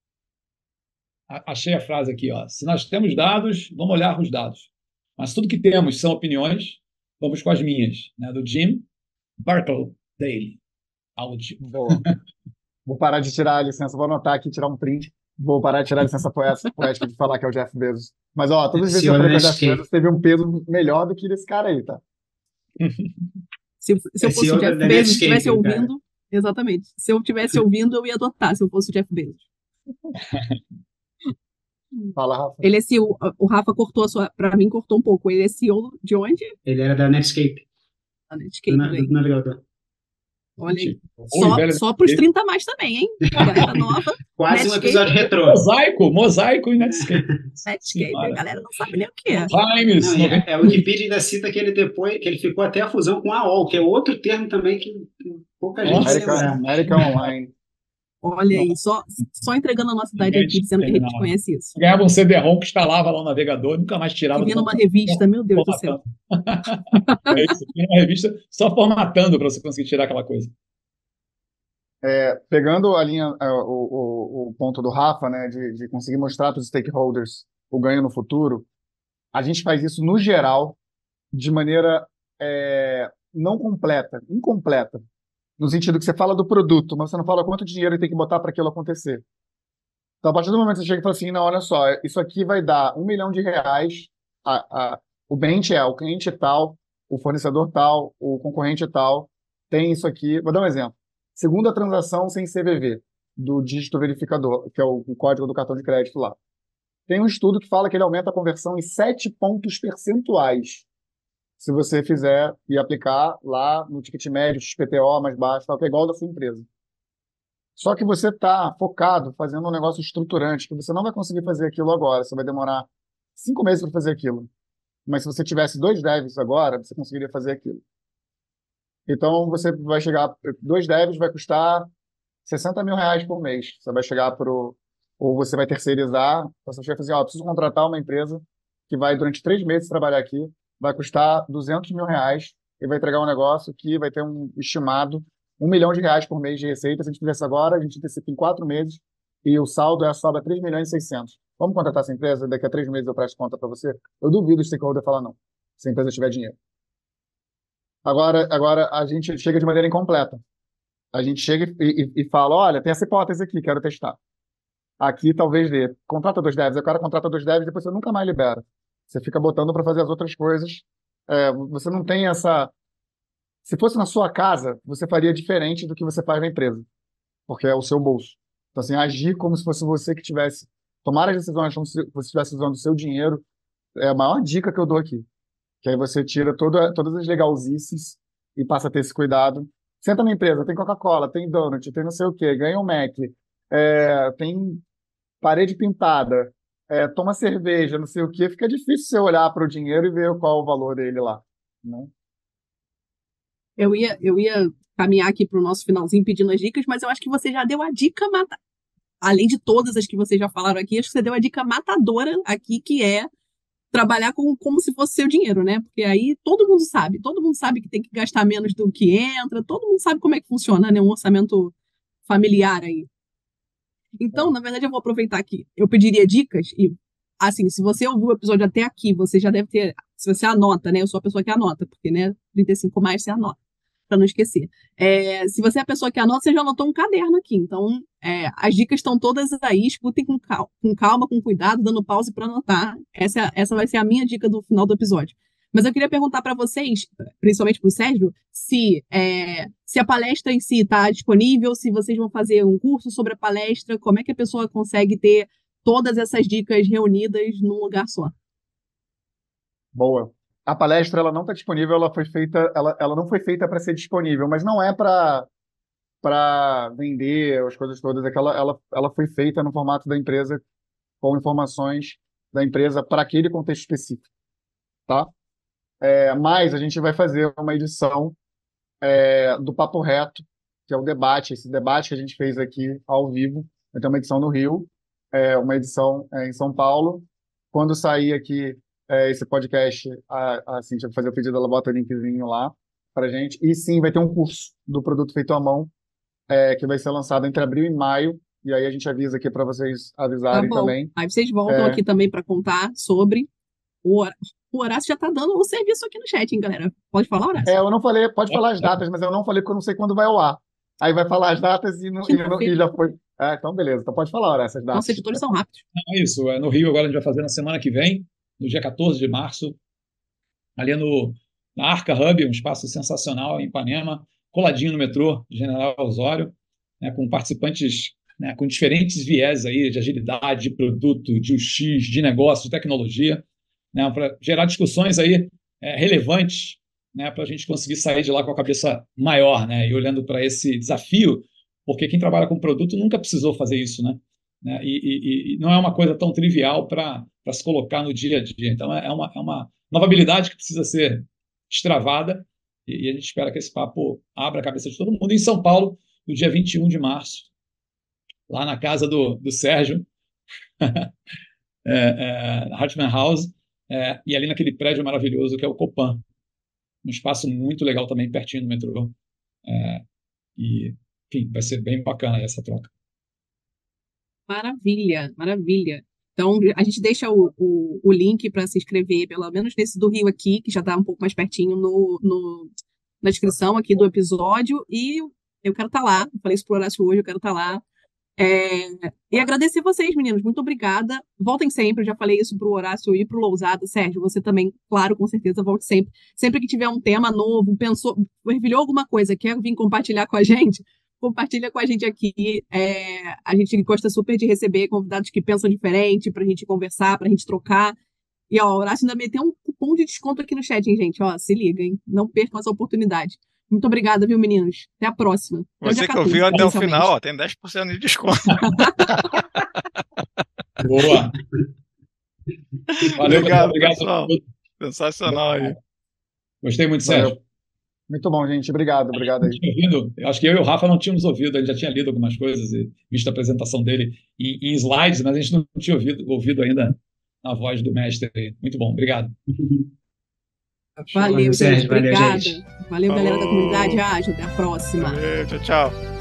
Achei a frase aqui, ó. Se nós temos dados, vamos olhar os dados. Mas tudo que temos são opiniões, vamos com as minhas, né? Do Jim Bartlettale. Algo do tipo. Boa. Vou parar de tirar a licença, vou anotar aqui, tirar um print. Vou parar de tirar a licença poética poética de falar que é o Jeff Bezos. Mas, ó, todas as vezes que eu falei que é o Jeff Bezos, teve um peso melhor do que desse cara aí, tá? Se, se eu É fosse C E O o Jeff da Bezos e Netscape, estivesse cara. ouvindo, exatamente. Se eu estivesse ouvindo, eu ia adotar se eu fosse o Jeff Bezos. Fala, Rafa. Ele é C E O, o Rafa cortou a sua, pra mim cortou um pouco. Ele é C E O de onde? Ele era da Netscape, Da do, Netscape, na- do velho. navegador. Olha aí. Oi, Só, velho. só pros trinta a mais também, hein? Galera nova, Quase um Netscape. episódio retrô. Mosaico, mosaico e Netscape. Netscape, a Senhora. galera não sabe nem o que é. Times, Não, e a, a Wikipedia ainda cita que ele depois que ele ficou até a fusão com a A O L, que é outro termo também que pouca gente vai América, lembrar. América Online. Olha aí, só, só entregando a nossa idade aqui, dizendo que a gente conhece isso. ganhava um C D-ROM que instalava lá no navegador, nunca mais tirava. Que vinha do numa revista, meu Deus do céu. É isso, vinha numa revista só formatando para você conseguir tirar aquela coisa. É, pegando a linha, é, o, o, o ponto do Rafa, né, de, de conseguir mostrar para os stakeholders o ganho no futuro, a gente faz isso no geral de maneira é, não completa, incompleta, no sentido que você fala do produto, mas você não fala quanto dinheiro tem que botar para aquilo acontecer. Então, a partir do momento que você chega e fala assim, não, olha só, isso aqui vai dar um milhão de reais, a, a, o cliente é o cliente tal, o fornecedor tal, o concorrente tal, tem isso aqui. Vou dar um exemplo. Segunda transação sem C V V, do dígito verificador, que é o, o código do cartão de crédito lá. Tem um estudo que fala que ele aumenta a conversão em sete pontos percentuais, se você fizer e aplicar lá no ticket médio, X P T O mais baixo, tal, que é igual ao da sua empresa. Só que você está focado fazendo um negócio estruturante, que você não vai conseguir fazer aquilo agora, você vai demorar cinco meses para fazer aquilo. Mas se você tivesse dois devs agora, você conseguiria fazer aquilo. Então, você vai chegar, dois devs vai custar sessenta mil reais por mês. Você vai chegar pro, ou você vai terceirizar, então você vai fazer, ó, preciso contratar uma empresa que vai durante três meses trabalhar aqui, vai custar duzentos mil reais e vai entregar um negócio que vai ter um estimado um milhão de reais por mês de receita. Se a gente fizesse agora, a gente antecipa em quatro meses e o saldo é a sobra três milhões e seiscentos. Vamos contratar essa empresa? Daqui a três meses eu presto conta para você? Eu duvido o stakeholder falar não, se a empresa tiver dinheiro. Agora, agora a gente chega de maneira incompleta. A gente chega e, e, e fala, olha, tem essa hipótese aqui, quero testar. Aqui talvez dê. Contrata dois devs, o cara contrata dois devs e depois você nunca mais libera. Você fica botando para fazer as outras coisas. É, você não tem essa... Se fosse na sua casa, você faria diferente do que você faz na empresa, porque é o seu bolso. Então, assim, agir como se fosse você que tivesse... Tomar as decisões como se você estivesse usando o seu dinheiro é a maior dica que eu dou aqui. Que aí você tira toda, todas as legalzices e passa a ter esse cuidado. Senta na empresa, tem Coca-Cola, tem donut, tem não sei o quê, ganha um Mac, é, tem parede pintada, é, toma cerveja, não sei o quê. Fica difícil você olhar para o dinheiro e ver qual é o valor dele lá, né? Eu ia, eu ia caminhar aqui para o nosso finalzinho pedindo as dicas, mas eu acho que você já deu a dica mata... Além de todas as que vocês já falaram aqui, acho que você deu a dica matadora aqui, que é trabalhar com, como se fosse seu dinheiro, né? Porque aí todo mundo sabe, todo mundo sabe que tem que gastar menos do que entra, todo mundo sabe como é que funciona, né? Um orçamento familiar aí. Então, na verdade, eu vou aproveitar aqui. Eu pediria dicas e, assim, se você ouviu o episódio até aqui, você já deve ter... Se você anota, né? Eu sou a pessoa que anota, porque, né? trinta e cinco mais você anota, para não esquecer. É, se você é a pessoa que anota, você já anotou um caderno aqui. Então, é, as dicas estão todas aí. Escutem com calma, com, calma, com cuidado, dando pause para anotar. Essa, essa vai ser a minha dica do final do episódio. Mas eu queria perguntar para vocês, principalmente para o Sérgio, se, é, se a palestra em si está disponível, se vocês vão fazer um curso sobre a palestra, como é que a pessoa consegue ter todas essas dicas reunidas num lugar só? Boa. A palestra ela não está disponível, ela foi feita, ela, ela não foi feita para ser disponível, mas não é para para vender as coisas todas. É que ela, ela, ela foi feita no formato da empresa, com informações da empresa para aquele contexto específico, tá? É, mas a gente vai fazer uma edição é, do Papo Reto, que é o debate, esse debate que a gente fez aqui ao vivo. Vai ter uma edição no Rio, é, uma edição é, em São Paulo. Quando sair aqui é, esse podcast, a, a Cíntia vai fazer o pedido, ela bota o linkzinho lá para gente. E sim, vai ter um curso do produto feito à mão, é, que vai ser lançado entre abril e maio. E aí a gente avisa aqui para vocês avisarem Tá bom. também. Aí vocês voltam É. aqui também para contar sobre... O Hor- o Horácio já tá dando o serviço aqui no chat, hein, galera? Pode falar, Horácio? É, eu não falei, pode falar as datas, mas eu não falei porque eu não sei quando vai ao ar. Aí vai falar as datas e, não, e, não- e já foi. É, então, beleza. Então pode falar, Horácio, essas datas. Nossos editores são rápidos. É isso. É no Rio, agora a gente vai fazer na semana que vem, no dia quatorze de março, ali no, na Arca Hub, um espaço sensacional em Ipanema, coladinho no metrô General Osório, né, com participantes, né, com diferentes viés aí de agilidade, de produto, de U X, de negócio, de tecnologia, né, para gerar discussões aí é, relevantes, né, para a gente conseguir sair de lá com a cabeça maior, né, e olhando para esse desafio, porque quem trabalha com produto nunca precisou fazer isso, né, né e, e, e não é uma coisa tão trivial para se colocar no dia a dia. Então, é uma, é uma nova habilidade que precisa ser destravada e, e a gente espera que esse papo abra a cabeça de todo mundo. Em São Paulo, no dia vinte e um de março, lá na casa do, do Sérgio, é, é, na Hartman House, é, e ali naquele prédio maravilhoso que é o Copan, um espaço muito legal também, pertinho do metrô. É, e, enfim, vai ser bem bacana essa troca. Maravilha, maravilha. Então, a gente deixa o, o, o link para se inscrever, pelo menos nesse do Rio aqui, que já está um pouco mais pertinho no, no, na descrição aqui do episódio. E eu quero estar lá. Eu falei isso pro Horácio hoje, eu quero estar lá. É, e agradecer vocês, meninos. Muito obrigada. Voltem sempre. Eu já falei isso pro Horácio e pro Lousada. Sérgio, você também, claro, com certeza, volte sempre. Sempre que tiver um tema novo, pensou, fervilhou alguma coisa, quer vir compartilhar com a gente, compartilha com a gente aqui. É, a gente gosta super de receber convidados que pensam diferente, pra gente conversar, pra gente trocar. E, ó, o Horácio ainda meteu um cupom de desconto aqui no chat, hein, gente? Ó, se liga, hein? Não percam essa oportunidade. Muito obrigada, viu, meninos? Até a próxima. Até Você dia que ouviu até o potencialmente. final, ó, tem dez por cento de desconto. Boa! Valeu, Obrigado, obrigado. pessoal. Sensacional aí. Gostei muito, Valeu. Sérgio. Muito bom, gente. Obrigado, obrigado aí. Ouvido, eu acho que eu e o Rafa não tínhamos ouvido, a gente já tinha lido algumas coisas e visto a apresentação dele em, em slides, mas a gente não tinha ouvido, ouvido ainda a voz do mestre. Muito bom, obrigado. Valeu, Valeu, gente. Sérgio. Valeu, Obrigada. gente. Valeu, galera da Falou. comunidade Ágil. Até a próxima. Valeu, tchau, tchau.